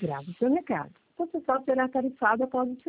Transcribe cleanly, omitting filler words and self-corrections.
Grave o seu recado. Você só será tarifado após o